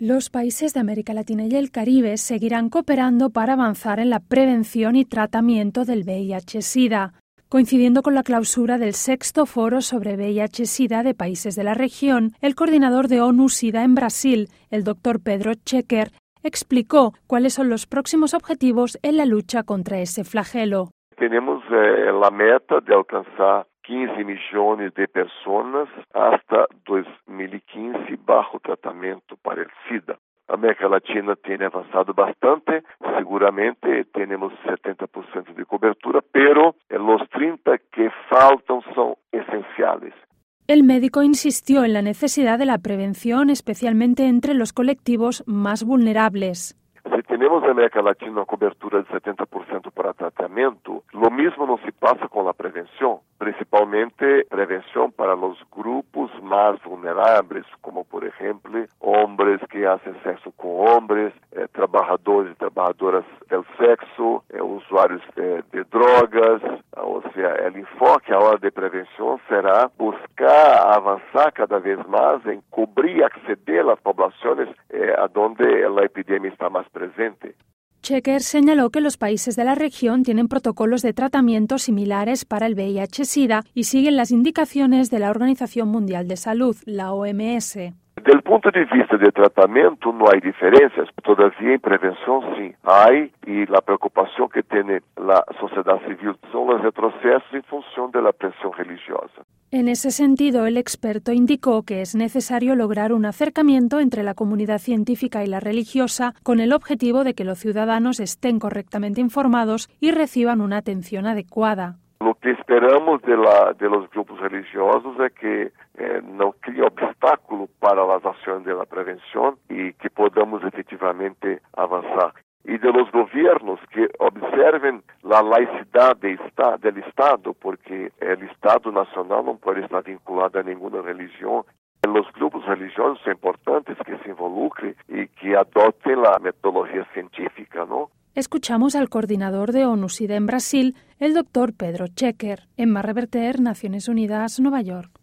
Los países de América Latina y el Caribe seguirán cooperando para avanzar en la prevención y tratamiento del VIH-Sida. Coincidiendo con la clausura del 6º Foro sobre VIH-Sida de países de la región, el coordinador de ONU-Sida en Brasil, el Dr. Pedro Checker, explicó cuáles son los próximos objetivos en la lucha contra ese flagelo. Tenemos la meta de alcanzar 15 millones de personas hasta 2015 bajo tratamiento para el SIDA. América Latina tiene avanzado bastante, seguramente tenemos 70% de cobertura, pero los 30 que faltan son esenciales. El médico insistió en la necesidad de la prevención, especialmente entre los colectivos más vulnerables. Si tenemos en América Latina una cobertura de 70% para tratamiento, lo mismo no se pasa con la prevención, principalmente prevención para los grupos más vulnerables, como por ejemplo hombres que hacen sexo con hombres, trabajadores y trabajadoras del sexo, usuarios de drogas. O sea, el enfoque ahora de prevención será buscar avanzar cada vez más en cubrir y acceder a las poblaciones a donde la epidemia está más presente. Checker señaló que los países de la región tienen protocolos de tratamiento similares para el VIH-Sida y siguen las indicaciones de la Organización Mundial de Salud, la OMS. Desde el punto de vista de tratamiento no hay diferencias, todavía en prevención sí hay, y la preocupación que tiene la sociedad civil son los retrocesos en función de la presión religiosa. En ese sentido, el experto indicó que es necesario lograr un acercamiento entre la comunidad científica y la religiosa con el objetivo de que los ciudadanos estén correctamente informados y reciban una atención adecuada. Lo que esperamos de los grupos religiosos es que no críe obstáculo para las acciones de la prevención y que podamos efectivamente avanzar. Y de los gobiernos que observen la laicidad del Estado, porque el Estado nacional no puede estar vinculado a ninguna religión. Los grupos religiosos son importantes que se involucren y que adopten la metodología científica, ¿no? Escuchamos al coordinador de ONU-Sida en Brasil, el Dr. Pedro Checker, en Más Reverter, Naciones Unidas, Nueva York.